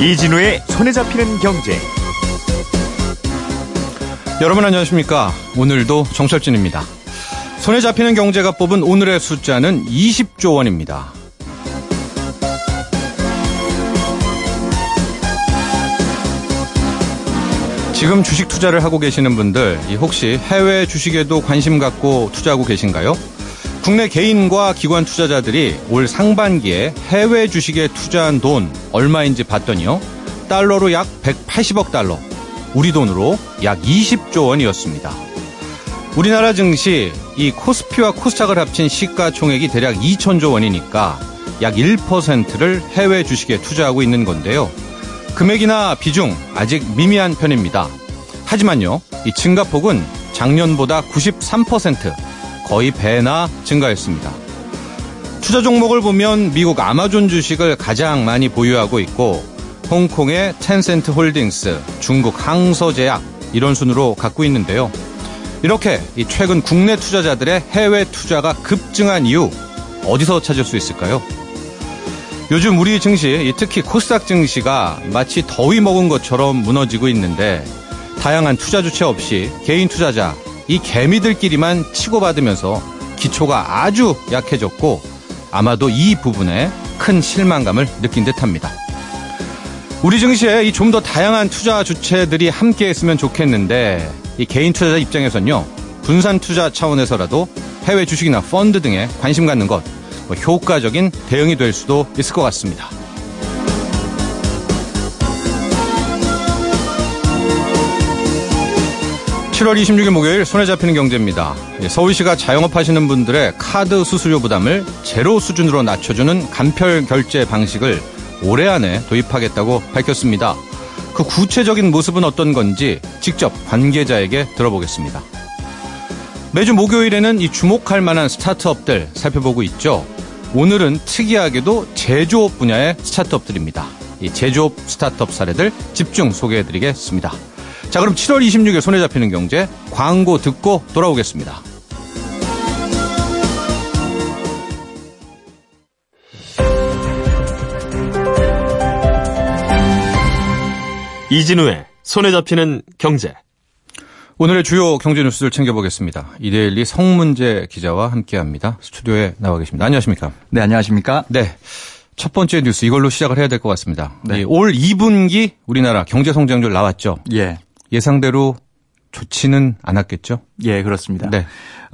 이진우의 손에 잡히는 경제. 여러분 안녕하십니까? 오늘도 정철진입니다. 손에 잡히는 경제가 뽑은 오늘의 숫자는 20조 원입니다. 지금 주식 투자를 하고 계시는 분들 혹시 해외 주식에도 관심 갖고 투자하고 계신가요? 국내 개인과 기관 투자자들이 올 상반기에 해외 주식에 투자한 돈 얼마인지 봤더니요. 달러로 약 180억 달러, 우리 돈으로 약 20조 원이었습니다. 우리나라 증시 이 코스피와 코스닥을 합친 시가총액이 대략 2천조 원이니까 약 1%를 해외 주식에 투자하고 있는 건데요. 금액이나 비중 아직 미미한 편입니다. 하지만요, 이 증가폭은 작년보다 93%, 거의 배나 증가했습니다. 투자 종목을 보면 미국 아마존 주식을 가장 많이 보유하고 있고 홍콩의 텐센트 홀딩스, 중국 항서제약 이런 순으로 갖고 있는데요. 이렇게 최근 국내 투자자들의 해외 투자가 급증한 이유 어디서 찾을 수 있을까요? 요즘 우리 증시, 특히 코스닥 증시가 마치 더위 먹은 것처럼 무너지고 있는데 다양한 투자 주체 없이 개인 투자자, 이 개미들끼리만 치고받으면서 기초가 아주 약해졌고 아마도 이 부분에 큰 실망감을 느낀 듯합니다. 우리 증시에 좀 더 다양한 투자 주체들이 함께 했으면 좋겠는데 이 개인 투자자 입장에서는요, 분산 투자 차원에서라도 해외 주식이나 펀드 등에 관심 갖는 것 효과적인 대응이 될 수도 있을 것 같습니다. 7월 26일 목요일 손에 잡히는 경제입니다. 서울시가 자영업하시는 분들의 카드 수수료 부담을 제로 수준으로 낮춰주는 간편 결제 방식을 올해 안에 도입하겠다고 밝혔습니다. 그 구체적인 모습은 어떤 건지 직접 관계자에게 들어보겠습니다. 매주 목요일에는 이 주목할 만한 스타트업들 살펴보고 있죠. 오늘은 특이하게도 제조업 분야의 스타트업들입니다. 이 제조업 스타트업 사례들 집중 소개해드리겠습니다. 자, 그럼 7월 26일 손에 잡히는 경제 광고 듣고 돌아오겠습니다. 이진우의 손에 잡히는 경제. 오늘의 주요 경제 뉴스를 챙겨보겠습니다. 이데일리 성문재 기자와 함께합니다. 스튜디오에 나와 계십니다. 안녕하십니까? 네, 안녕하십니까? 네. 첫 번째 뉴스 이걸로 시작을 해야 될 것 같습니다. 네. 올 2분기 우리나라 경제 성장률 나왔죠? 예. 예상대로 좋지는 않았겠죠? 예, 그렇습니다. 네.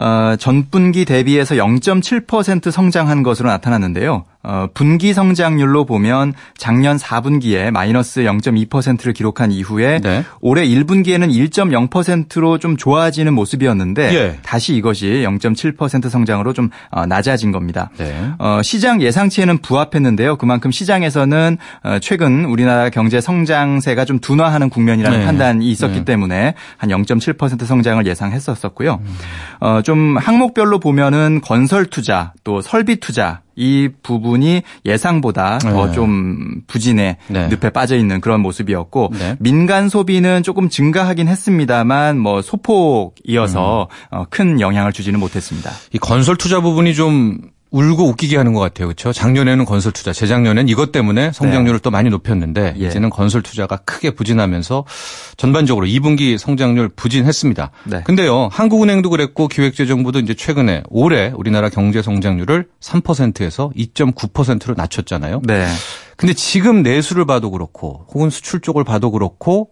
전분기 대비해서 0.7% 성장한 것으로 나타났는데요. 분기 성장률로 보면 작년 4분기에 마이너스 0.2%를 기록한 이후에 네. 올해 1분기에는 1.0%로 좀 좋아지는 모습이었는데 예. 다시 이것이 0.7% 성장으로 좀 낮아진 겁니다. 네. 시장 예상치에는 부합했는데요. 그만큼 시장에서는 최근 우리나라 경제 성장세가 좀 둔화하는 국면이라는 네. 판단이 있었기 네. 때문에 한 0.7% 성장을 예상했었고요. 좀 항목별로 보면은 건설 투자 또 설비 투자 이 부분이 예상보다 더 좀 부진해 네. 늪에 빠져 있는 그런 모습이었고 네. 민간 소비는 조금 증가하긴 했습니다만 소폭이어서 큰 영향을 주지는 못했습니다. 이 건설 투자 부분이 좀 울고 웃기게 하는 것 같아요. 그렇죠? 작년에는 건설 투자, 재작년에는 이것 때문에 성장률을 또 많이 높였는데 예. 이제는 건설 투자가 크게 부진하면서 전반적으로 2분기 성장률 부진했습니다. 네. 근데요, 한국은행도 그랬고 기획재정부도 이제 최근에 올해 우리나라 경제 성장률을 3%에서 2.9%로 낮췄잖아요. 네. 근데 지금 내수를 봐도 그렇고 혹은 수출 쪽을 봐도 그렇고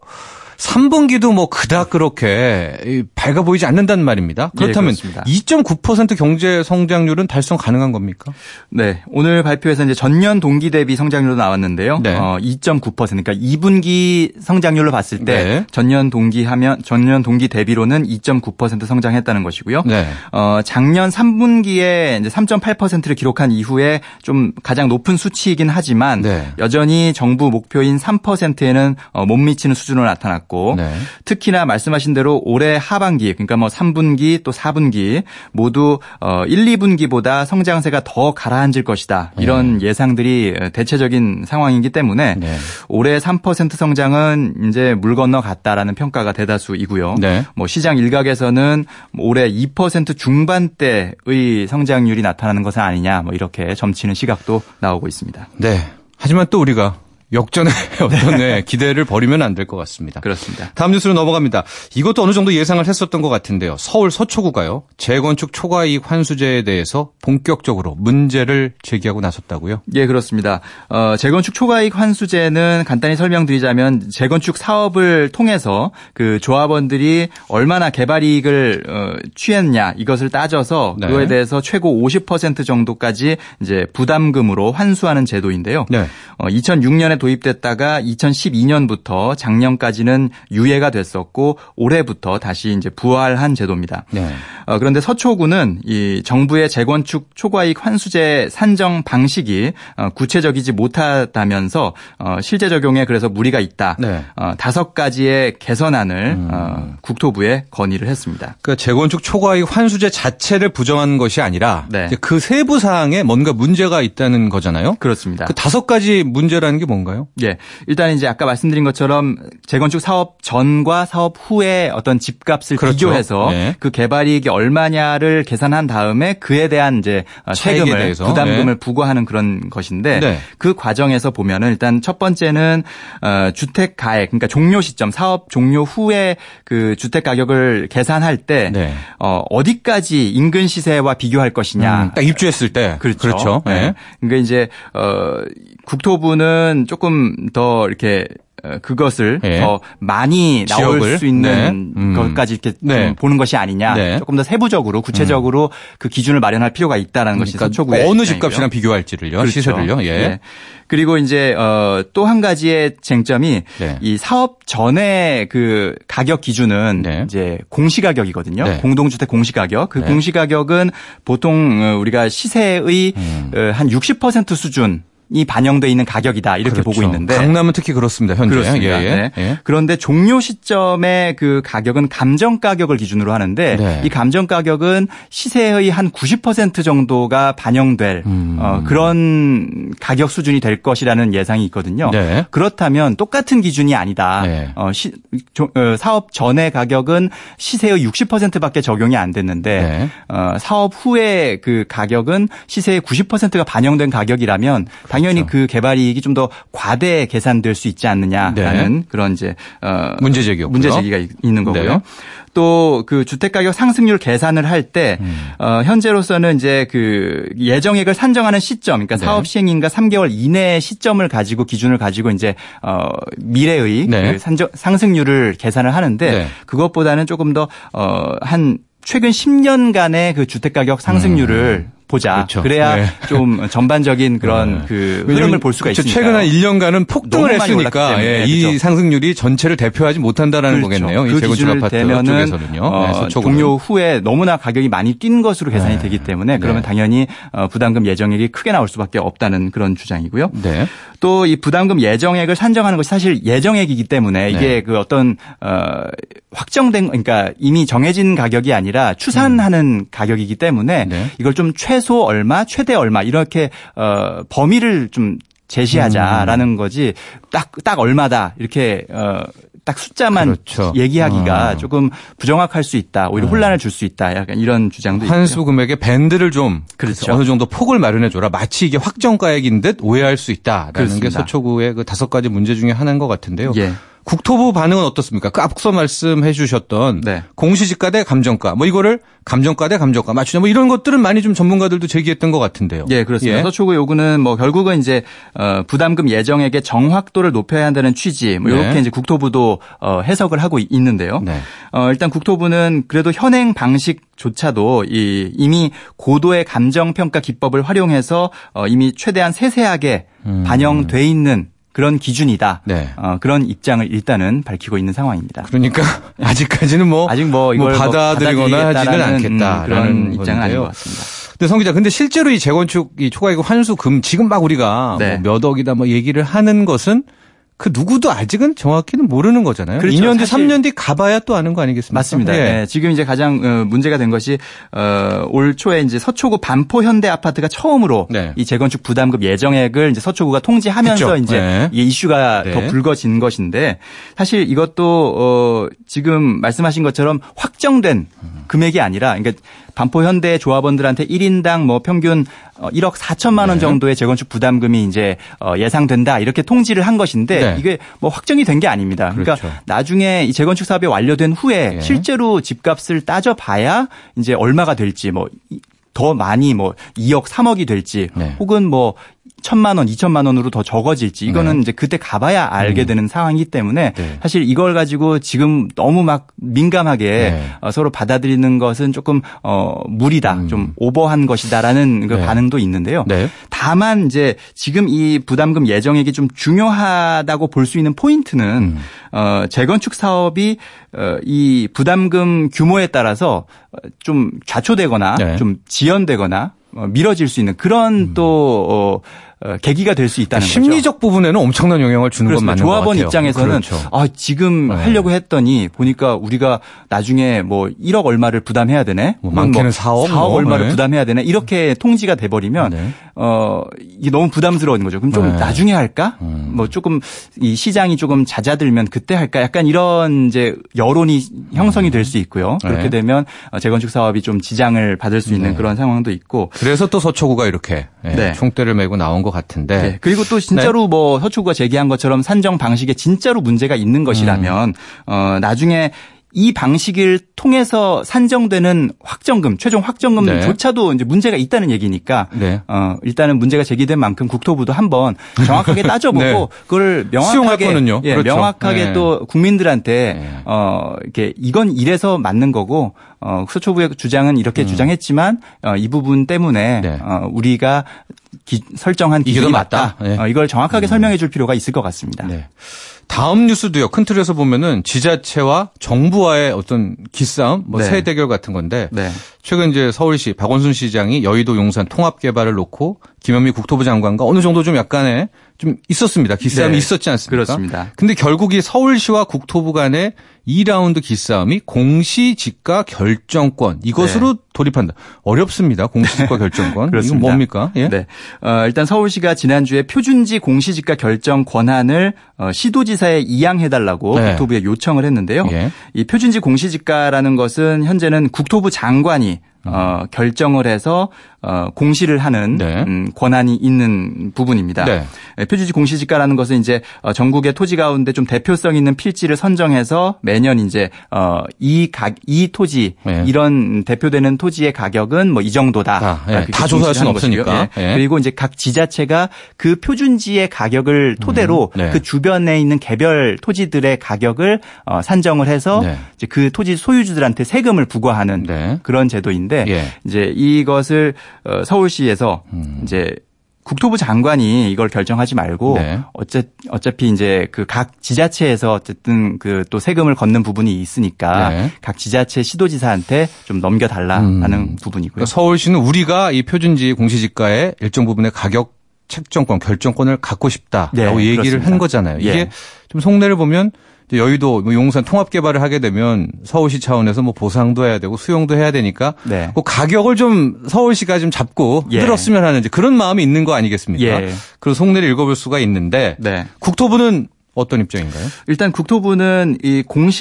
3분기도 그닥 그렇게 밝아 보이지 않는다는 말입니다. 그렇다면 예, 2.9% 경제 성장률은 달성 가능한 겁니까? 네. 오늘 발표에서 이제 전년 동기 대비 성장률도 나왔는데요. 네. 2.9%. 그러니까 2분기 성장률로 봤을 때 네. 전년 동기 대비로는 2.9% 성장했다는 것이고요. 네. 작년 3분기에 이제 3.8%를 기록한 이후에 좀 가장 높은 수치이긴 하지만 네. 여전히 정부 목표인 3%에는 못 미치는 수준으로 나타났고 네. 특히나 말씀하신 대로 올해 하반기 그러니까 3분기 또 4분기 모두 1, 2분기보다 성장세가 더 가라앉을 것이다. 이런 예상들이 대체적인 상황이기 때문에 네. 올해 3% 성장은 이제 물 건너갔다라는 평가가 대다수이고요. 네. 시장 일각에서는 올해 2% 중반대의 성장률이 나타나는 것은 아니냐 이렇게 점치는 시각도 나오고 있습니다. 네. 하지만 또 우리가 역전의 어떤 기대를 버리면 안 될 것 같습니다. 그렇습니다. 다음 뉴스로 넘어갑니다. 이것도 어느 정도 예상을 했었던 것 같은데요. 서울 서초구가요. 재건축 초과이익 환수제에 대해서 본격적으로 문제를 제기하고 나섰다고요? 예, 그렇습니다. 재건축 초과이익 환수제는 간단히 설명드리자면 재건축 사업을 통해서 그 조합원들이 얼마나 개발이익을 취했냐 이것을 따져서 네. 그거에 대해서 최고 50% 정도까지 이제 부담금으로 환수하는 제도인데요. 네. 2006년에 도입됐다가 2012년부터 작년까지는 유예가 됐었고 올해부터 다시 이제 부활한 제도입니다. 네. 그런데 서초구는 이 정부의 재건축 초과이익 환수제 산정 방식이 구체적이지 못하다면서 실제 적용에 그래서 무리가 있다. 네. 5가지의 개선안을 국토부에 건의를 했습니다. 그러니까 재건축 초과이익 환수제 자체를 부정한 것이 아니라 네. 그 세부 사항에 뭔가 문제가 있다는 거잖아요. 그렇습니다. 그 5가지 문제라는 게 뭔가요? 예. 일단 이제 아까 말씀드린 것처럼 재건축 사업 전과 사업 후의 어떤 집값을 그렇죠. 비교해서 네. 그 개발이익이 얼마냐를 계산한 다음에 그에 대한 이제 차익에 세금을 대해서. 부담금을 네. 부과하는 그런 것인데 네. 그 과정에서 보면은 일단 첫 번째는 주택 가액 그러니까 종료 시점 사업 종료 후에 그 주택 가격을 계산할 때 네. 어디까지 인근 시세와 비교할 것이냐. 딱 입주했을 때. 그렇죠. 네. 네. 그러니까 이제 국토부는 조금 더 이렇게 그것을 네. 더 많이 나올 지역을? 수 있는 네. 것까지 이렇게 네. 보는 것이 아니냐. 네. 조금 더 세부적으로 구체적으로 그 기준을 마련할 필요가 있다라는 것이 그러니까 서초구의 어느 입장이고요. 집값이랑 비교할지를요. 그렇죠. 시세를요. 예. 네. 그리고 이제 또 한 가지의 쟁점이 네. 이 사업 전에 그 가격 기준은 네. 이제 공시가격이거든요. 네. 공동주택 공시가격. 그 네. 공시가격은 보통 우리가 시세의 한 60% 수준 이 반영돼 있는 가격이다 이렇게 그렇죠. 보고 있는데 강남은 특히 그렇습니다. 현재. 그렇습니다. 예, 예. 네. 예. 그런데 종료 시점의 그 가격은 감정 가격을 기준으로 하는데 네. 이 감정 가격은 시세의 한 90% 정도가 반영될 그런 가격 수준이 될 것이라는 예상이 있거든요. 네. 그렇다면 똑같은 기준이 아니다. 네. 사업 전의 가격은 시세의 60%밖에 적용이 안 됐는데 네. 사업 후의 그 가격은 시세의 90%가 반영된 가격이라면 당연히 그 개발 이익이 좀 더 과대 계산될 수 있지 않느냐라는 네. 그런 이제 문제 제기였고요. 문제 제기가 있는 거고요. 네. 또 그 주택 가격 상승률 계산을 할 때 현재로서는 이제 그 예정액을 산정하는 시점, 그러니까 네. 사업 시행인가 3개월 이내의 시점을 가지고 기준을 가지고 이제 미래의 네. 그 상승률을 계산을 하는데 네. 그것보다는 조금 더 한 최근 10년간의 그 주택 가격 상승률을 보자. 그렇죠. 그래야 네. 좀 전반적인 그런 그 흐름을 볼 수가 있습니다. 최근 한 1년간은 폭등을 너무 많이 했으니까 올랐기 때문에, 이 그렇죠. 상승률이 전체를 대표하지 못한다라는 그렇죠. 거겠네요. 그 이 재건축 기준을 아파트 대면은 쪽에서는요. 네, 서초구는. 종료 후에 너무나 가격이 많이 뛴 것으로 계산이 되기 때문에 그러면 당연히 부담금 예정액이 크게 나올 수밖에 없다는 그런 주장이고요. 네. 또 이 부담금 예정액을 산정하는 것이 사실 예정액이기 때문에 이게 네. 그 어떤 확정된 그러니까 이미 정해진 가격이 아니라 추산하는 가격이기 때문에 네. 이걸 좀 최소 얼마, 최대 얼마 이렇게 범위를 좀 제시하자라는 거지 딱 얼마다 이렇게 딱 숫자만 그렇죠. 얘기하기가 조금 부정확할 수 있다. 오히려 혼란을 줄 수 있다. 약간 이런 주장도 있고요. 환수 금액의 밴드를 좀 그렇죠. 어느 정도 폭을 마련해 줘라. 마치 이게 확정가액인 듯 오해할 수 있다라는 그렇습니다. 게 서초구의 그 5가지 문제 중에 하나인 것 같은데요. 예. 국토부 반응은 어떻습니까? 그 앞서 말씀해 주셨던 네. 공시지가 대 감정가 뭐 이거를 감정가 대 감정가 맞추냐 뭐 이런 것들은 많이 좀 전문가들도 제기했던 것 같은데요. 예, 그렇습니다. 예. 서초구 요구는 뭐 결국은 이제 부담금 예정액의 정확도를 높여야 한다는 취지 뭐 이렇게 네. 이제 국토부도 해석을 하고 있는데요. 네. 일단 국토부는 그래도 현행 방식조차도 이미 고도의 감정 평가 기법을 활용해서 이미 최대한 세세하게 반영돼 있는 그런 기준이다. 네. 그런 입장을 일단은 밝히고 있는 상황입니다. 그러니까 아직까지는 아직 뭐 이걸 받아들이거나 하지는 받아들이겠다라는, 않겠다라는 그런 입장은 아닌 건데요. 것 같습니다. 근데 성 기자, 근데 실제로 이 재건축 이 초과이익 환수금 지금 막 우리가 네. 뭐 몇 억이다 뭐 얘기를 하는 것은 그 누구도 아직은 정확히는 모르는 거잖아요. 그렇죠. 2년 뒤, 사실 3년 뒤 가봐야 또 아는 거 아니겠습니까? 맞습니다. 예. 네, 지금 이제 가장 문제가 된 것이 올 초에 이제 서초구 반포 현대 아파트가 처음으로 네. 이 재건축 부담금 예정액을 이제 서초구가 통지하면서 그렇죠. 이제 네. 이게 이슈가 네. 더 불거진 것인데 사실 이것도 지금 말씀하신 것처럼 확정된 금액이 아니라 그러니까 반포 현대 조합원들한테 1인당 뭐 평균 1억 4천만 원 정도의 재건축 부담금이 이제 예상된다 이렇게 통지를 한 것인데 이게 뭐 확정이 된 게 아닙니다. 그러니까 그렇죠. 나중에 이 재건축 사업이 완료된 후에 실제로 집값을 따져봐야 이제 얼마가 될지 뭐 더 많이 뭐 2억 3억이 될지 혹은 뭐 1,000만 원, 2천만 원으로 더 적어질지 이거는 이제 그때 가봐야 알게 되는 상황이기 때문에 사실 이걸 가지고 지금 너무 막 민감하게 서로 받아들이는 것은 조금 무리다, 좀 오버한 것이다라는 그 반응도 있는데요. 다만 이제 지금 이 부담금 예정액이 좀 중요하다고 볼 수 있는 포인트는 재건축 사업이 이 부담금 규모에 따라서 좀 좌초되거나 좀 지연되거나 미뤄질 수 있는 그런 또 계기가 될 수 있다는 거죠. 심리적 부분에는 엄청난 영향을 주는 건 맞는 것 같아요. 조합원 입장에서는 지금 하려고 했더니 보니까 우리가 나중에 뭐 1억 얼마를 부담해야 되네. 많게는 4억 얼마를 부담해야 되네. 이렇게 통지가 돼버리면 이게 너무 부담스러운 거죠. 그럼 좀 나중에 할까? 뭐 조금 이 시장이 조금 잦아들면 그때 할까? 약간 이런 이제 여론이 형성이 될 수 있고요. 그렇게 되면 재건축 사업이 좀 지장을 받을 수 있는 그런 상황도 있고. 그래서 또 서초구가 이렇게 총대를 메고 나온 것 같은데. 그리고 또 진짜로 뭐 서초구가 제기한 것처럼 산정 방식에 진짜로 문제가 있는 것이라면 나중에 이 방식을 통해서 산정되는 확정금, 최종 확정금조차도 이제 문제가 있다는 얘기니까 일단은 문제가 제기된 만큼 국토부도 한번 정확하게 따져보고 그걸 명확하게 그렇죠. 명확하게 또 국민들한테 이렇게 이건 이래서 맞는 거고 서초구의 주장은 이렇게 주장했지만 이 부분 때문에 우리가 설정한 기준이 맞다. 이걸 정확하게 설명해 줄 필요가 있을 것 같습니다. 다음 뉴스도요. 큰 틀에서 보면은 지자체와 정부와의 어떤 기싸움, 뭐 새 대결 같은 건데 최근 이제 서울시 박원순 시장이 여의도 용산 통합 개발을 놓고 김현미 국토부 장관과 어느 정도 좀 약간의 좀 있었습니다. 기싸움이 있었지 않습니까? 그렇습니다. 근데 결국 이 서울시와 국토부 간의 2라운드 기싸움이 공시지가 결정권 이것으로 돌입한다. 어렵습니다. 공시지가 결정권. 이건 뭡니까? 일단 서울시가 지난주에 표준지 공시지가 결정 권한을 시도지사에 이양해달라고 국토부에 요청을 했는데요. 이 표준지 공시지가라는 것은 현재는 국토부 장관이 결정을 해서 공시를 하는 권한이 있는 부분입니다. 표준지 공시지가라는 것은 이제 전국의 토지 가운데 좀 대표성 있는 필지를 선정해서 매년 이제 이 토지 이런 대표되는 토지의 가격은 뭐 이 정도다. 다 조사할 수는 없으니까. 그리고 이제 각 지자체가 그 표준지의 가격을 토대로 그 주변에 있는 개별 토지들의 가격을 산정을 해서 이제 그 토지 소유주들한테 세금을 부과하는 그런 제도인데. 이제 이것을 서울시에서 이제 국토부 장관이 이걸 결정하지 말고 어차피 이제 그 각 지자체에서 어쨌든 그 또 세금을 걷는 부분이 있으니까 각 지자체 시도지사한테 좀 넘겨달라라는 부분이고요. 그러니까 서울시는 우리가 이 표준지 공시지가의 일정 부분의 가격 책정권, 결정권을 갖고 싶다라고 얘기를 한 거잖아요. 이게 좀 속내를 보면 여의도 용산 통합 개발을 하게 되면 서울시 차원에서 뭐 보상도 해야 되고 수용도 해야 되니까 그 가격을 좀 서울시가 좀 잡고 흔들었으면 하는 그런 마음이 있는 거 아니겠습니까? 그런 속내를 읽어볼 수가 있는데 국토부는 어떤 입장인가요? 일단 국토부는 이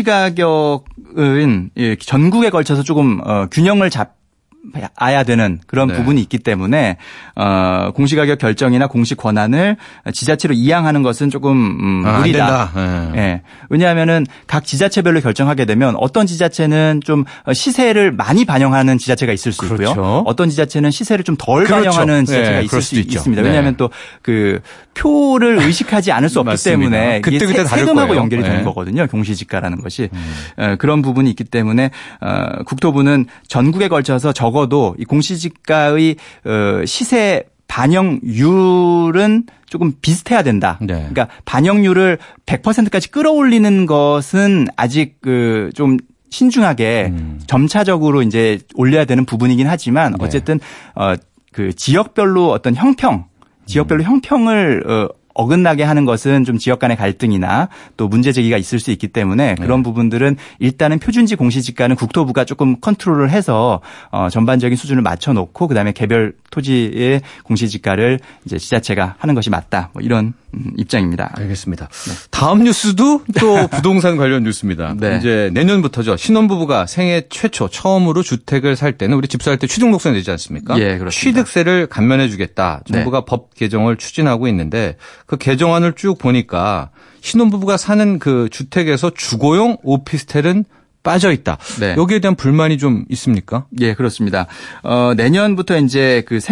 공시가격은 전국에 걸쳐서 조금 균형을 잡아야 되는 그런 부분이 있기 때문에 공시가격 결정이나 공시 권한을 지자체로 이양하는 것은 조금 무리다. 왜냐하면은 각 지자체별로 결정하게 되면 어떤 지자체는 좀 시세를 많이 반영하는 지자체가 있을 수 있고요. 어떤 지자체는 시세를 좀 덜 반영하는 지자체가 있을 수 있습니다. 왜냐하면 또 그 표를 의식하지 않을 수 없기 때문에 그때 세금하고 연결이 되는 거거든요. 공시지가라는 것이 그런 부분이 있기 때문에 국토부는 전국에 걸쳐서 적어도 이 공시지가의 시세 반영률은 조금 비슷해야 된다. 그러니까 반영률을 100%까지 끌어올리는 것은 아직 좀 신중하게 점차적으로 이제 올려야 되는 부분이긴 하지만 어쨌든 그 지역별로 어떤 형평을 어긋나게 하는 것은 좀 지역 간의 갈등이나 또 문제 제기가 있을 수 있기 때문에 그런 부분들은 일단은 표준지 공시지가는 국토부가 조금 컨트롤을 해서 전반적인 수준을 맞춰놓고 그다음에 개별 토지의 공시지가를 이제 지자체가 하는 것이 맞다. 뭐 이런 입장입니다. 알겠습니다. 네. 다음 뉴스도 또 부동산 관련 뉴스입니다. 네. 이제 내년부터죠. 신혼부부가 생애 최초 처음으로 주택을 살 때는 우리 집 살 때 취득록세 내지 않습니까? 예, 그렇습니다. 취득세를 감면해 주겠다. 정부가 네. 법 개정을 추진하고 있는데 그 개정안을 쭉 보니까 신혼부부가 사는 그 주택에서 주거용 오피스텔은 빠져 있다. 네. 여기에 대한 불만이 좀 있습니까? 예, 그렇습니다. 내년부터 이제 그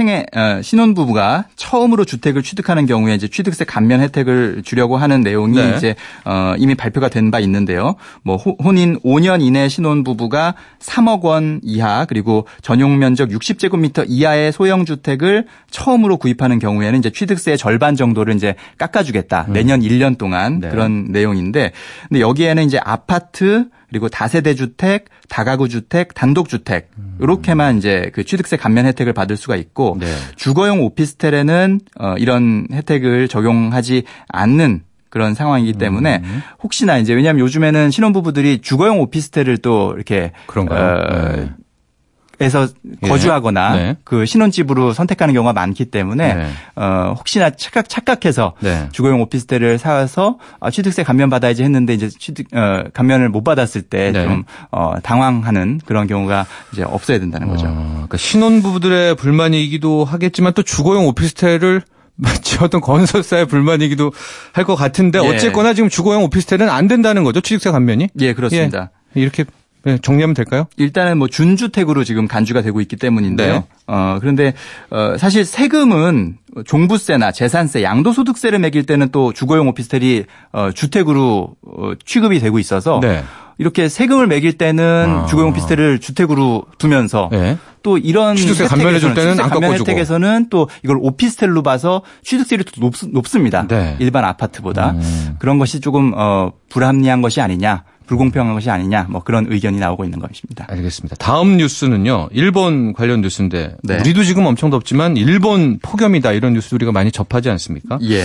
신혼부부가 처음으로 주택을 취득하는 경우에 이제 취득세 감면 혜택을 주려고 하는 내용이 네. 이제 이미 발표가 된 바 있는데요. 뭐 혼인 5년 이내 신혼부부가 3억 원 이하 그리고 전용 면적 60제곱미터 이하의 소형 주택을 처음으로 구입하는 경우에는 이제 취득세의 절반 정도를 이제 깎아주겠다. 내년 1년 동안 네. 그런 내용인데, 근데 여기에는 이제 아파트 그리고 다세대 주택, 다가구 주택, 단독 주택 이렇게만 이제 그 취득세 감면 혜택을 받을 수가 있고 네. 주거용 오피스텔에는 이런 혜택을 적용하지 않는 그런 상황이기 때문에 혹시나 이제 왜냐하면 요즘에는 신혼부부들이 주거용 오피스텔을 또 이렇게 그런가요? 에서 거주하거나 네. 그 신혼집으로 선택하는 경우가 많기 때문에 네. 혹시나 착각해서 네. 주거용 오피스텔을 사서 취득세 감면 받아야지 했는데 이제 감면을 못 받았을 때 좀 네. 당황하는 그런 경우가 이제 없어야 된다는 거죠. 그러니까 신혼부부들의 불만이기도 하겠지만 또 주거용 오피스텔을 마치 어떤 건설사의 불만이기도 할 것 같은데 어쨌거나 지금 주거용 오피스텔은 안 된다는 거죠, 취득세 감면이? 예, 그렇습니다. 예, 이렇게 정리하면 될까요? 일단은 뭐 준주택으로 지금 간주가 되고 있기 때문인데요. 네. 그런데 사실 세금은 종부세나 재산세, 양도소득세를 매길 때는 또 주거용 오피스텔이 주택으로 취급이 되고 있어서 네. 이렇게 세금을 매길 때는 주거용 오피스텔을 주택으로 두면서 네. 또 이런 취득세 감면해 줄 때는 안 깎아주고 혜택에서는 또 이걸 오피스텔로 봐서 취득세율이 높습니다. 네. 일반 아파트보다. 그런 것이 조금 불합리한 것이 아니냐. 불공평한 것이 아니냐 뭐 그런 의견이 나오고 있는 것입니다. 알겠습니다. 다음 뉴스는요. 일본 관련 뉴스인데 네. 우리도 지금 엄청 덥지만 일본 폭염이다 이런 뉴스 우리가 많이 접하지 않습니까? 예.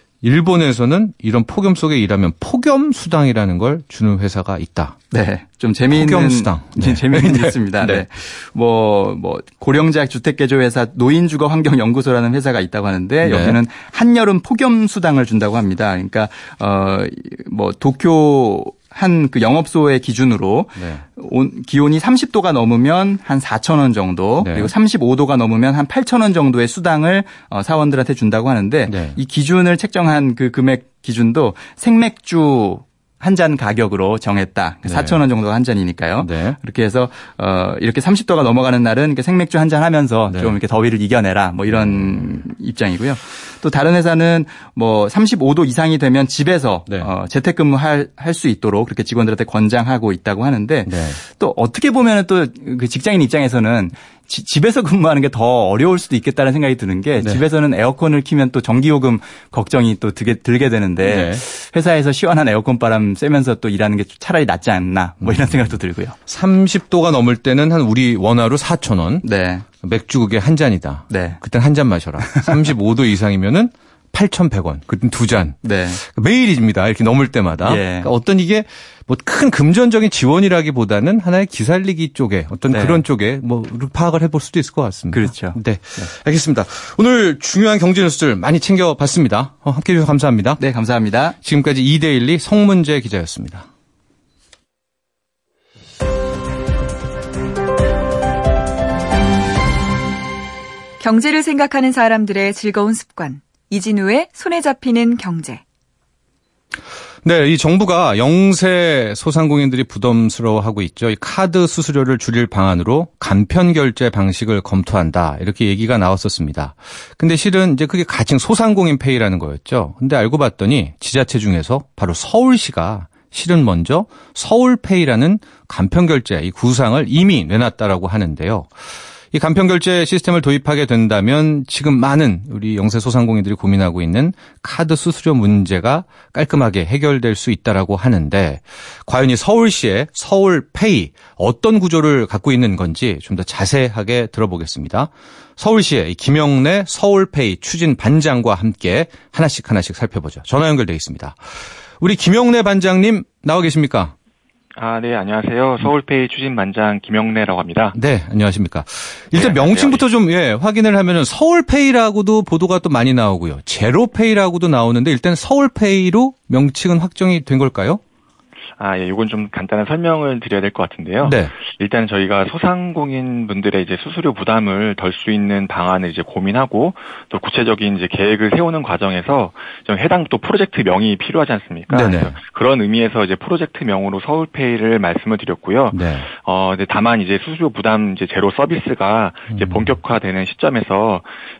일본에서는 이런 폭염 속에 일하면 폭염 수당이라는 걸 주는 회사가 있다. 네. 좀 재미있는 폭염 수당. 네. 재미있는 뉴스입니다. 네. 네. 뭐 고령자 주택개조 회사 노인주거환경연구소라는 회사가 있다고 하는데 네. 여기는 한여름 폭염 수당을 준다고 합니다. 그러니까 뭐 도쿄 한 그 영업소의 기준으로 네. 기온이 30도가 넘으면 한 4,000원 정도 네. 그리고 35도가 넘으면 한 8,000원 정도의 수당을 사원들한테 준다고 하는데 네. 이 기준을 책정한 그 금액 기준도 생맥주 한 잔 가격으로 정했다. 네. 4,000원 정도가 한 잔이니까요. 네. 그렇게 해서 이렇게 30도가 넘어가는 날은 생맥주 한 잔 하면서 네. 좀 이렇게 더위를 이겨내라. 뭐 이런 입장이고요. 또 다른 회사는 뭐 35도 이상이 되면 집에서 네. 재택근무 할 수 있도록 그렇게 직원들한테 권장하고 있다고 하는데 네. 또 어떻게 보면은 또 그 직장인 입장에서는 집에서 근무하는 게 더 어려울 수도 있겠다는 생각이 드는 게 네. 집에서는 에어컨을 켜면 또 전기요금 걱정이 또 들게 되는데 네. 회사에서 시원한 에어컨 바람 쐬면서 또 일하는 게 차라리 낫지 않나 뭐 이런 생각도 들고요. 30도가 넘을 때는 한 우리 원화로 4,000원. 네. 맥주 그게 한 잔이다. 네. 그땐 한 잔 마셔라. 35도 이상이면은 8,100원. 그땐 두 잔. 네. 매일입니다. 이렇게 넘을 때마다. 예. 그러니까 어떤 이게 뭐 큰 금전적인 지원이라기보다는 하나의 기살리기 쪽에 어떤 네. 그런 쪽에 뭐 파악을 해볼 수도 있을 것 같습니다. 그렇죠. 네. 네. 알겠습니다. 오늘 중요한 경제 뉴스들 많이 챙겨봤습니다. 함께해 주셔서 감사합니다. 네, 감사합니다. 지금까지 이데일리 성문재 기자였습니다. 경제를 생각하는 사람들의 즐거운 습관. 이진우의 손에 잡히는 경제. 네, 이 정부가 영세 소상공인들이 부담스러워하고 있죠. 이 카드 수수료를 줄일 방안으로 간편 결제 방식을 검토한다. 이렇게 얘기가 나왔었습니다. 근데 실은 이제 그게 가칭 소상공인 페이라는 거였죠. 근데 알고 봤더니 지자체 중에서 바로 서울시가 실은 먼저 서울페이라는 간편 결제 이 구상을 이미 내놨다라고 하는데요. 이 간편결제 시스템을 도입하게 된다면 지금 많은 우리 영세 소상공인들이 고민하고 있는 카드 수수료 문제가 깔끔하게 해결될 수 있다라고 하는데 과연 이 서울시의 서울페이 어떤 구조를 갖고 있는 건지 좀 더 자세하게 들어보겠습니다. 서울시의 김영래 서울페이 추진 반장과 함께 하나씩 살펴보죠. 전화 연결되어 있습니다. 우리 김영래 반장님 나와 계십니까? 네, 안녕하세요. 서울페이 추진반장 김영래라고 합니다. 네, 안녕하십니까. 일단 네, 명칭부터 좀 확인을 하면은 서울페이라고도 보도가 또 많이 나오고요. 제로페이라고도 나오는데 일단 서울페이로 명칭은 확정이 된 걸까요? 예, 이건 좀 간단한 설명을 드려야 될 것 같은데요. 네. 일단 저희가 소상공인 분들의 이제 수수료 부담을 덜 수 있는 방안을 이제 고민하고 또 구체적인 이제 계획을 세우는 과정에서 좀 해당 또 프로젝트명이 필요하지 않습니까? 네네. 그런 의미에서 이제 프로젝트명으로 서울페이를 말씀을 드렸고요. 네. 근데 다만 이제 수수료 부담 이제 제로 서비스가 이제 본격화되는 시점에서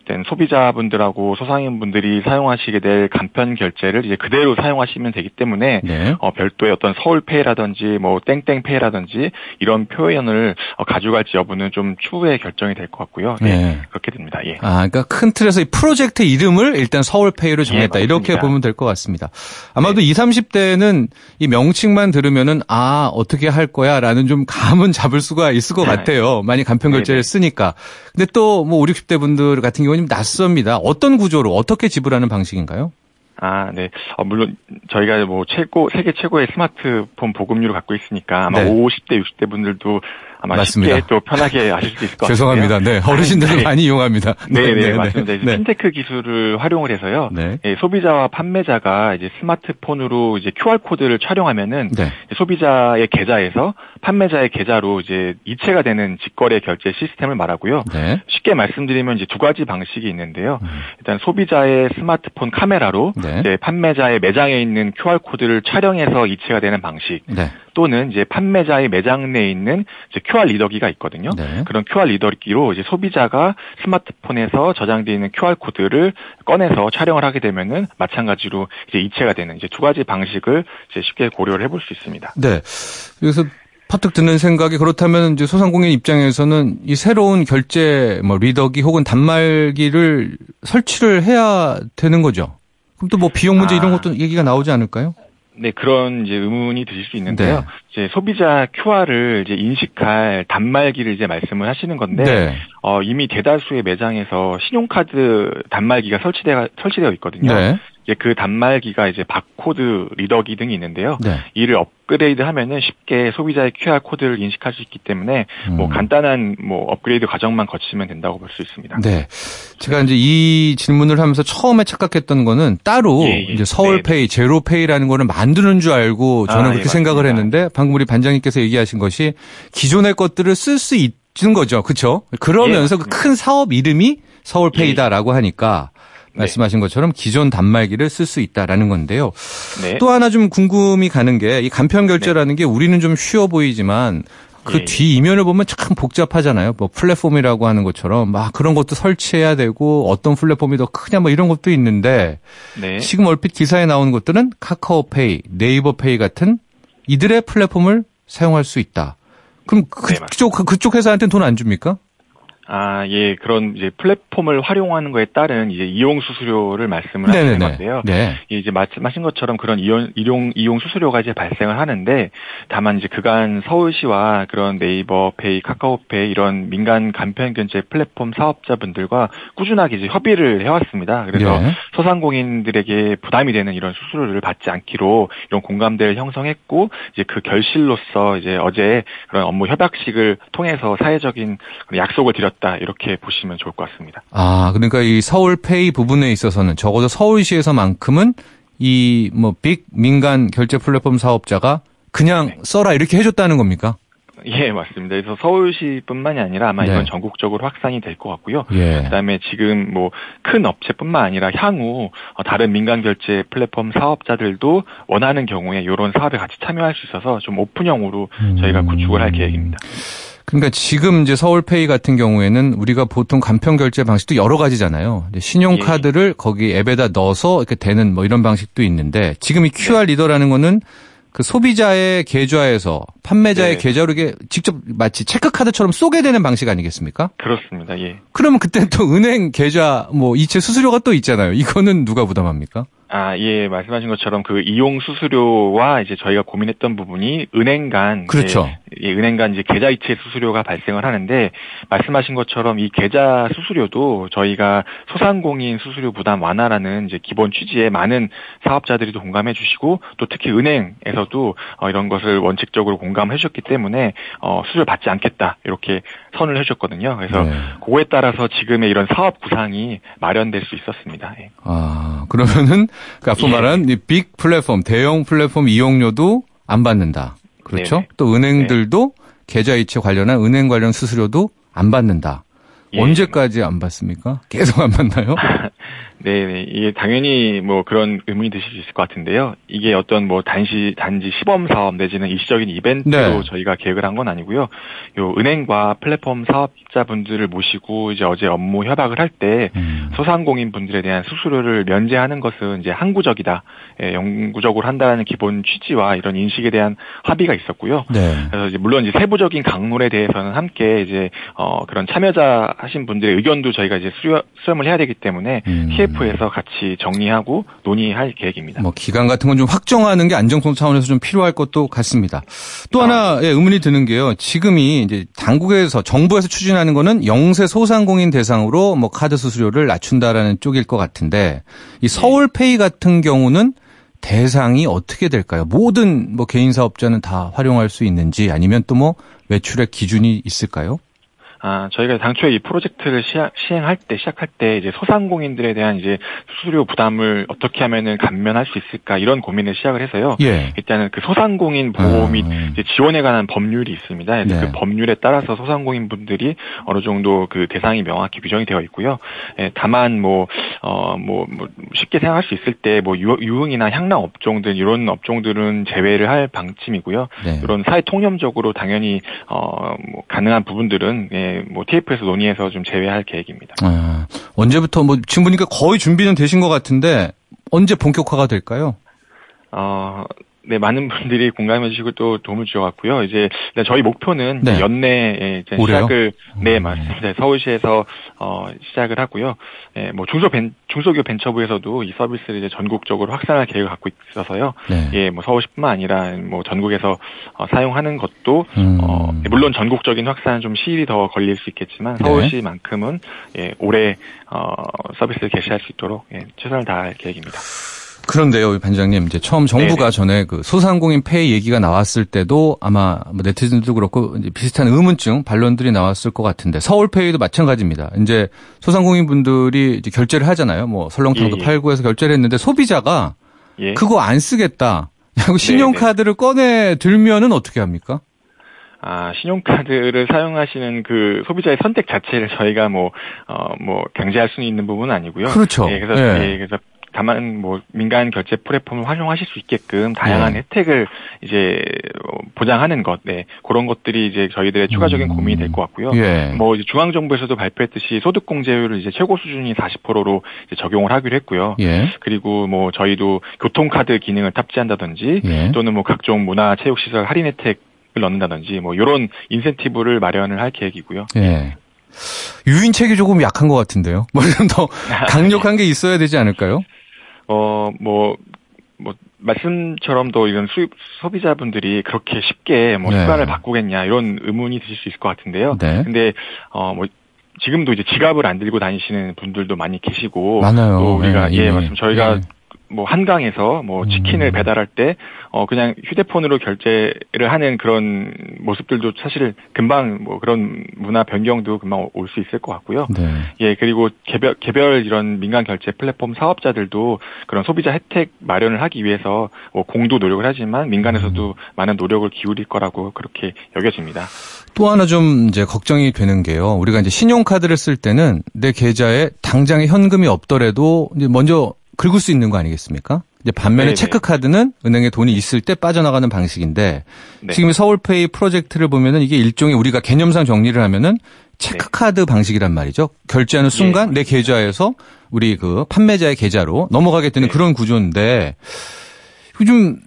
소비자분들하고 소상인분들이 사용하시게 될 간편 결제를 이제 그대로 사용하시면 되기 때문에 네. 별도의 어떤 서울페이라든지 뭐 땡땡페이라든지 이런 표현을 가져갈지 여부는 좀 추후에 결정이 될 것 같고요. 네. 그렇게 됩니다. 예. 그러니까 큰 틀에서 이 프로젝트 이름을 일단 서울페이로 정했다. 예, 이렇게 보면 될 것 같습니다. 아마도 20, 30대는 이 명칭만 들으면은 어떻게 할 거야라는 좀 감은 잡을 수가 있을 것 같아요. 많이 간편 결제를 쓰니까. 근데 또 뭐 5, 60대 분들 같은 경우는 좀 낯섭니다. 어떤 구조로 어떻게 지불하는 방식인가요? 네. 물론 저희가 뭐 세계 최고의 스마트폰 보급률을 갖고 있으니까 아마 네. 50대, 60대 분들도 아마 맞습니다. 쉽게 또 편하게 아실 수 있을 것 같아요. 죄송합니다. 네. 어르신들은 네. 많이 이용합니다. 네, 맞습니다. 네. 핀테크 기술을 활용을 해서요. 네. 소비자와 판매자가 이제 스마트폰으로 이제 QR 코드를 촬영하면은 네. 소비자의 계좌에서 판매자의 계좌로 이제 이체가 되는 직거래 결제 시스템을 말하고요. 네. 쉽게 말씀드리면 이제 두 가지 방식이 있는데요. 일단 소비자의 스마트폰 카메라로 네. 이제 판매자의 매장에 있는 QR 코드를 촬영해서 이체가 되는 방식. 네. 또는 이제 판매자의 매장 내에 있는 이제 QR 리더기가 있거든요. 네. 그런 QR 리더기로 이제 소비자가 스마트폰에서 저장되어 있는 QR 코드를 꺼내서 촬영을 하게 되면은 마찬가지로 이제 이체가 되는 이제 두 가지 방식을 이제 쉽게 고려를 해볼 수 있습니다. 네. 그래서 퍼뜩 드는 생각이 그렇다면 이제 소상공인 입장에서는 이 새로운 결제 리더기 혹은 단말기를 설치를 해야 되는 거죠. 그럼 또 뭐 비용 문제 이런 것도 얘기가 나오지 않을까요? 네, 그런 이제 의문이 드실 수 있는데요. 네. 이제 소비자 QR을 이제 인식할 단말기를 이제 말씀을 하시는 건데, 네. 이미 대다수의 매장에서 신용카드 단말기가 설치되어 있거든요. 네. 이제 그 단말기가 이제 바코드 리더기 등이 있는데요. 네. 이를 업그레이드 하면은 쉽게 소비자의 QR 코드를 인식할 수 있기 때문에 뭐 간단한 뭐 업그레이드 과정만 거치면 된다고 볼 수 있습니다. 네. 제가 이제 이 질문을 하면서 처음에 착각했던 거는 따로 이제 서울페이, 제로페이라는 거를 만드는 줄 알고 저는 그렇게 생각을 했는데 방금 우리 반장님께서 얘기하신 것이 기존의 것들을 쓸 수 있는 거죠. 그렇죠? 그러면서 그 큰 사업 이름이 서울페이다라고 하니까 말씀하신 것처럼 기존 단말기를 쓸 수 있다라는 건데요. 네. 또 하나 좀 궁금이 가는 게 이 간편 결제라는 게 우리는 좀 쉬워 보이지만 그 뒤 이면을 보면 참 복잡하잖아요. 뭐 플랫폼이라고 하는 것처럼 막 그런 것도 설치해야 되고 어떤 플랫폼이 더 크냐 뭐 이런 것도 있는데 네. 지금 얼핏 기사에 나오는 것들은 카카오페이, 네이버페이 같은 이들의 플랫폼을 사용할 수 있다. 그럼 그쪽 회사한테는 돈 안 줍니까? 예, 그런 이제 플랫폼을 활용하는 거에 따른 이제 이용 수수료를 말씀을 하시는 건데요. 네. 이제 말씀하신 것처럼 그런 이용 수수료가 이제 발생을 하는데 다만 이제 그간 서울시와 그런 네이버페이, 카카오페이 이런 민간 간편 결제 플랫폼 사업자분들과 꾸준하게 이제 협의를 해왔습니다. 그래서 소상공인들에게 부담이 되는 이런 수수료를 받지 않기로 이런 공감대를 형성했고 이제 그 결실로서 이제 어제 그런 업무 협약식을 통해서 사회적인 약속을 드렸다. 이렇게 보시면 좋을 것 같습니다. 그러니까 이 서울페이 부분에 있어서는 적어도 서울시에서만큼은 이 빅 민간 결제 플랫폼 사업자가 그냥 써라 이렇게 해줬다는 겁니까? 예, 맞습니다. 그래서 서울시뿐만이 아니라 아마 이건 전국적으로 확산이 될 것 같고요. 그다음에 지금 뭐 큰 업체뿐만 아니라 향후 다른 민간 결제 플랫폼 사업자들도 원하는 경우에 이런 사업에 같이 참여할 수 있어서 좀 오픈형으로 저희가 구축을 할 계획입니다. 그러니까 지금 이제 서울페이 같은 경우에는 우리가 보통 간편 결제 방식도 여러 가지잖아요. 신용카드를 거기 앱에다 넣어서 이렇게 되는 뭐 이런 방식도 있는데 지금 이 QR 리더라는 거는 그 소비자의 계좌에서 판매자의 네. 계좌로 이게 직접 마치 체크카드처럼 쏘게 되는 방식 아니겠습니까? 그렇습니다. 예. 그러면 그때는 또 은행 계좌 뭐 이체 수수료가 또 있잖아요. 이거는 누가 부담합니까? 예, 말씀하신 것처럼 그 이용 수수료와 이제 저희가 고민했던 부분이 은행 간 그렇죠. 은행 간 이제 계좌 이체 수수료가 발생을 하는데 말씀하신 것처럼 이 계좌 수수료도 저희가 소상공인 수수료 부담 완화라는 이제 기본 취지에 많은 사업자들이 공감해 주시고 또 특히 은행에서도 이런 것을 원칙적으로 공감해 주셨기 때문에 수수료 받지 않겠다 이렇게 선을 해 주셨거든요. 그래서 그거에 따라서 지금의 이런 사업 구상이 마련될 수 있었습니다. 예. 그러면은 앞서 말한 이 빅 플랫폼, 대형 플랫폼 이용료도 안 받는다. 그렇죠? 네네. 또 은행들도 계좌 이체 관련한 은행 관련 수수료도 안 받는다. 예. 언제까지 안 받습니까? 계속 안 받나요? 네, 이게 당연히 뭐 그런 의문이 드실 수 있을 것 같은데요. 이게 어떤 뭐 단지 시범 사업 내지는 일시적인 이벤트로 저희가 계획을 한 건 아니고요. 요 은행과 플랫폼 사업자분들을 모시고 이제 어제 업무 협약을 할 때 소상공인 분들에 대한 수수료를 면제하는 것은 이제 항구적이다, 영구적으로 한다는 기본 취지와 이런 인식에 대한 합의가 있었고요. 네. 그래서 이제 물론 이제 세부적인 강물에 대해서는 함께 이제 그런 참여자 하신 분들의 의견도 저희가 이제 수렴을 해야 되기 때문에 TF에서 같이 정리하고 논의할 계획입니다. 뭐 기간 같은 건 좀 확정하는 게 안정성 차원에서 좀 필요할 것도 같습니다. 또 하나 의문이 드는 게요. 지금이 이제 당국에서 정부에서 추진하는 거는 영세 소상공인 대상으로 뭐 카드 수수료를 낮춘다라는 쪽일 것 같은데 이 서울페이 같은 경우는 대상이 어떻게 될까요? 모든 뭐 개인 사업자는 다 활용할 수 있는지 아니면 또 뭐 매출의 기준이 있을까요? 저희가 당초에 이 프로젝트를 시작할 때 이제 소상공인들에 대한 이제 수수료 부담을 어떻게 하면은 감면할 수 있을까 이런 고민을 시작을 해서요. 예. 일단은 그 소상공인 보호 및 이제 지원에 관한 법률이 있습니다. 그래서 그 법률에 따라서 소상공인 분들이 어느 정도 그 대상이 명확히 규정이 되어 있고요. 다만 쉽게 생각할 수 있을 때 뭐 유흥이나 향락 업종들 이런 업종들은 제외를 할 방침이고요. 이런 사회 통념적으로 당연히 뭐 가능한 부분들은 뭐 TF에서 논의해서 좀 제외할 계획입니다. 언제부터 뭐 지금 보니까 거의 준비는 되신 것 같은데 언제 본격화가 될까요? 네, 많은 분들이 공감해 주시고 또 도움을 주셔갖고요. 이제 저희 목표는 연내에 이제 시작을 맞습니다. 서울시에서 시작을 하고요. 뭐 중소기업 벤처부에서도 이 서비스를 이제 전국적으로 확산할 계획을 갖고 있어서요. 뭐 서울시뿐만 아니라 뭐 전국에서 사용하는 것도 물론 전국적인 확산은 좀 시일이 더 걸릴 수 있겠지만 서울시만큼은 올해 서비스를 개시할 수 있도록 최선을 다할 계획입니다. 그런데요, 반장님, 이제 처음 정부가 전에 그 소상공인 페이 얘기가 나왔을 때도 아마 뭐 네티즌도 그렇고 이제 비슷한 의문증, 반론들이 나왔을 것 같은데 서울페이도 마찬가지입니다. 이제 소상공인 분들이 이제 결제를 하잖아요. 뭐 설렁탕도 팔고 해서 결제를 했는데 소비자가 그거 안 쓰겠다. 신용카드를 꺼내 들면은 어떻게 합니까? 신용카드를 사용하시는 그 소비자의 선택 자체를 저희가 강제할 수는 있는 부분은 아니고요. 그렇죠. 그래서 다만 뭐 민간 결제 플랫폼을 활용하실 수 있게끔 다양한 혜택을 이제 보장하는 것, 그런 것들이 이제 저희들의 추가적인 고민이 될 것 같고요. 뭐 이제 중앙 정부에서도 발표했듯이 소득 공제율을 이제 최고 수준이 40%로 이제 적용을 하기로 했고요. 그리고 뭐 저희도 교통카드 기능을 탑재한다든지 또는 뭐 각종 문화 체육 시설 할인 혜택을 넣는다든지 뭐 이런 인센티브를 마련을 할 계획이고요. 유인책이 조금 약한 것 같은데요. 뭐 좀 더 강력한 게 있어야 되지 않을까요? 말씀처럼도 이런 소비자분들이 그렇게 쉽게 습관을 바꾸겠냐 이런 의문이 드실 수 있을 것 같은데요. 근데 지금도 이제 지갑을 안 들고 다니시는 분들도 많이 계시고 많아요. 또 우리가 맞습니다. 저희가 뭐 한강에서 뭐 치킨을 배달할 때 그냥 휴대폰으로 결제를 하는 그런 모습들도 사실 금방 뭐 그런 문화 변경도 금방 올 수 있을 것 같고요. 그리고 개별 이런 민간 결제 플랫폼 사업자들도 그런 소비자 혜택 마련을 하기 위해서 공도 노력을 하지만 민간에서도 많은 노력을 기울일 거라고 그렇게 여겨집니다. 또 하나 좀 이제 걱정이 되는 게요. 우리가 이제 신용카드를 쓸 때는 내 계좌에 당장에 현금이 없더라도 이제 먼저 긁을 수 있는 거 아니겠습니까? 이제 반면에 체크카드는 은행에 돈이 있을 때 빠져나가는 방식인데 지금 서울페이 프로젝트를 보면은 이게 일종의 우리가 개념상 정리를 하면은 체크카드 방식이란 말이죠. 결제하는 순간 내 계좌에서 우리 그 판매자의 계좌로 넘어가게 되는 그런 구조인데 좀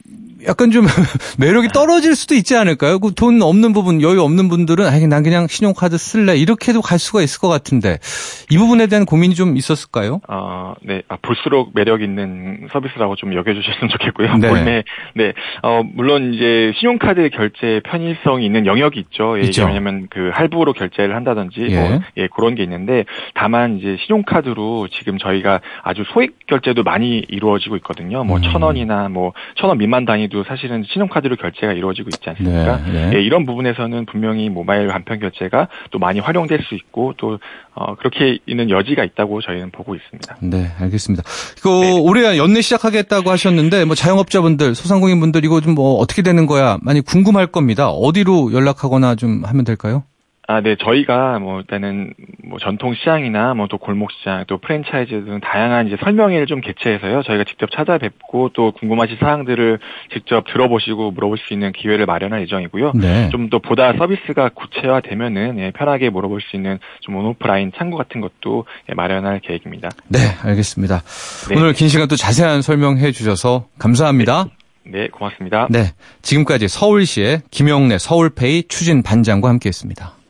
약간 좀 매력이 떨어질 수도 있지 않을까요? 그 돈 없는 부분, 여유 없는 분들은 난 그냥 신용카드 쓸래 이렇게도 갈 수가 있을 것 같은데 이 부분에 대한 고민이 좀 있었을까요? 네. 볼수록 매력 있는 서비스라고 좀 여겨주셨으면 좋겠고요. 네. 물론 이제 신용카드 결제 편의성이 있는 영역이 있죠. 있죠. 왜냐하면 그 할부로 결제를 한다든지 그런 게 있는데 다만 이제 신용카드로 지금 저희가 아주 소액 결제도 많이 이루어지고 있거든요. 1,000원이나 1,000원 미만 단위도 사실은 신용카드로 결제가 이루어지고 있지 않습니까? 네. 이런 부분에서는 분명히 모바일 간편 결제가 또 많이 활용될 수 있고 또 그렇게 있는 여지가 있다고 저희는 보고 있습니다. 네, 알겠습니다. 올해 연내 시작하겠다고 하셨는데 자영업자분들, 소상공인분들 이거 좀 어떻게 되는 거야? 많이 궁금할 겁니다. 어디로 연락하거나 좀 하면 될까요? 네, 저희가 일단은 전통 시장이나 또 골목 시장, 또 프랜차이즈 등 다양한 이제 설명회를 좀 개최해서요. 저희가 직접 찾아뵙고 또 궁금하신 사항들을 직접 들어보시고 물어볼 수 있는 기회를 마련할 예정이고요. 네. 좀 더 보다 서비스가 구체화되면은 편하게 물어볼 수 있는 좀 온오프라인 창구 같은 것도 마련할 계획입니다. 네, 알겠습니다. 네. 오늘 긴 시간 또 자세한 설명해 주셔서 감사합니다. 네, 고맙습니다. 네, 지금까지 서울시의 김영래 서울페이 추진 반장과 함께했습니다.